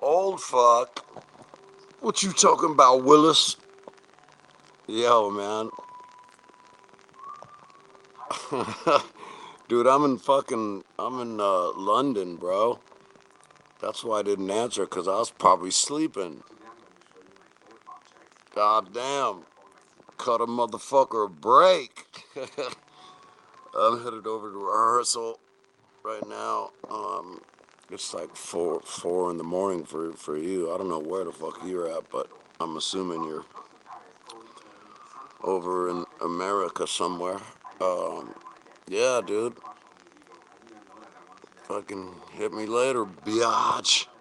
Old fuck. What you talking about, Willis? Yo, man. Dude, I'm in London, bro. That's why I didn't answer, because I was probably sleeping. God damn. Cut a motherfucker a break. I'm headed over to rehearsal right now. It's like four in the morning for you. I don't know where the fuck you're at, but I'm assuming you're over in America somewhere. Yeah, dude. Fucking hit me later, biatch.